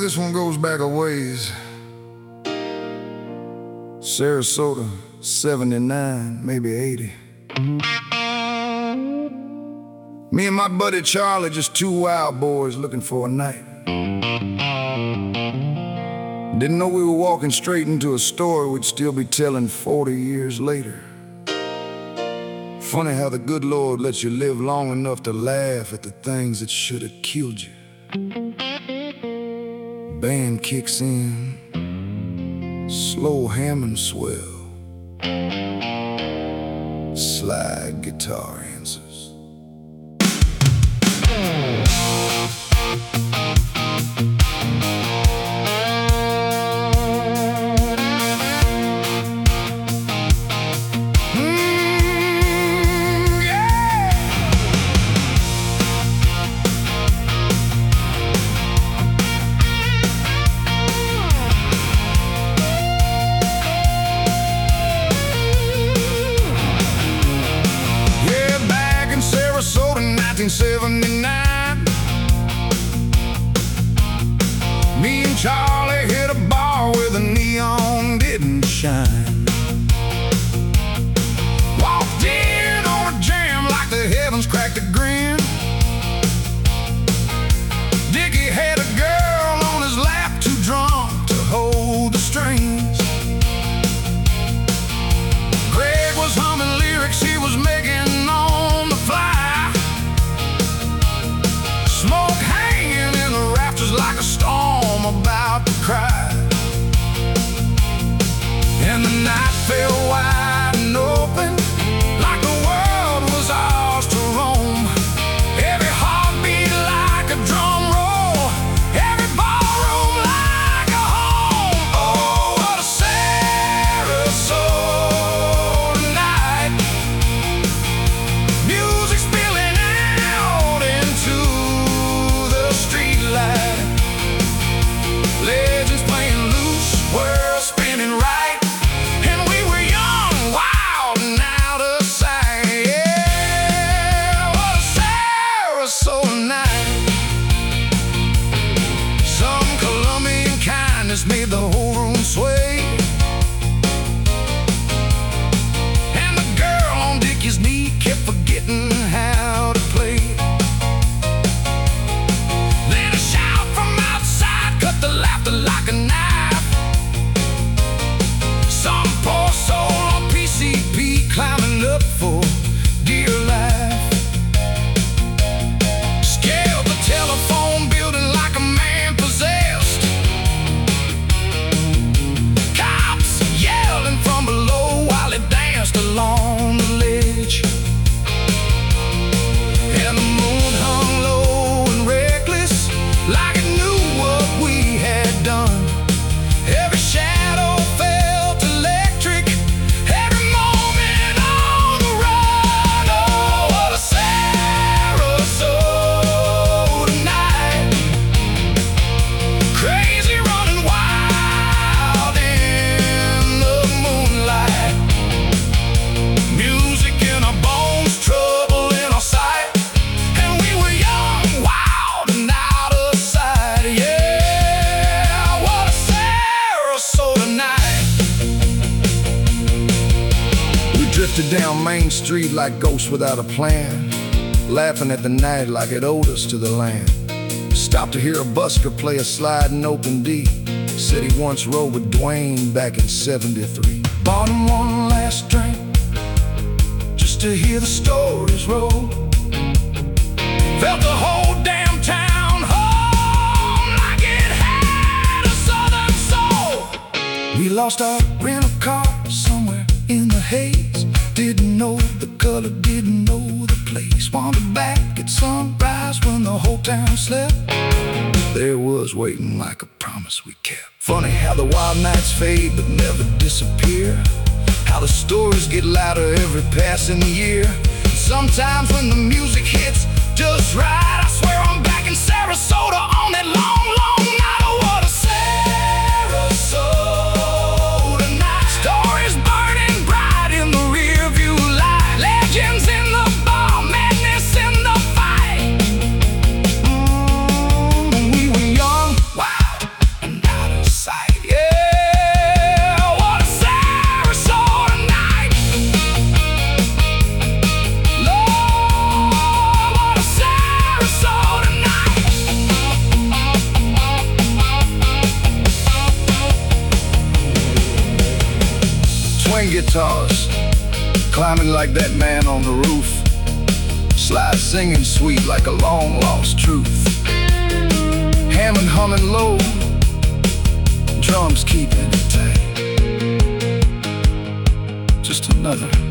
this one goes back a ways. Sarasota, 79, maybe 80. Me and my buddy Charlie, just two wild boys looking for a night. Didn't know we were walking straight into a story we'd still be telling 40 years later. Funny how the good Lord lets you live long enough to laugh at the things that should have killed you. Band kicks in, slow Hammond swell, slide guitar answers. Sarasota, 1979. Me and Charlie hit a bar where the neon didn't shine. Walked in on a jam like the heavens cracked a grin. Dickie had a girl on his lap, too drunk to hold the strings. Greg was humming lyrics he was making on the fly. Smoke hanging in the rafters like a storm about to cry. And the night fell wide and open, like the world was ours to roam. Every heartbeat like a drum roll, every ballroom like a home. Oh, what a Sarasota night. Music spilling out into the street light. Legends playing loose, world spinning right. And we were young, wild, and out of sight. Yeah, what a Sarasota night. Some Colombian kindness made the whole room sway. And the girl on Dickie's knee kept forgetting how to play. Then a shout from outside cut the laughter like a knife. Some poor soul on PCP climbing up for dear life. Scaled the telephone building like a man possessed. Cops yelling from below while he danced along the ledge. And the moon hung low and reckless, like it knew what we had done. Every shadow felt electric, every moment on the run. Oh, what a Sarasota night. Crazy running wild in the moonlight. Music in our bones, trouble in our sight. And we were young, wild, and out of sight. Yeah, what a Sarasota night. We drifted down Main Street like ghosts without a plan, laughing at the night like it owed us to the land. Stopped to hear a busker play a sliding open D. Said he once rode with Dwayne back in '73. Bought him one last drink just to hear the stories roll. Felt the whole damn town home like it had a southern soul. We lost our rental car somewhere in the haze. Didn't know the color, didn't know the place. Wandered back at sunrise when the whole town slept. There was waiting like a promise we kept. Funny how the wild nights fade but never disappear. How the stories get louder every passing year. Sometimes when the music hits just right, I swear I'm back in Sarasota on that long, long night. Oh, what a Sarasota night. Stories burning bright in the rear view light. Legends in the bar, madness in the fight. We were young, wild, guitars, climbing like that man on the roof, Sly singing sweet like a long-lost truth, Hammond humming low, drums keeping it tight. Just another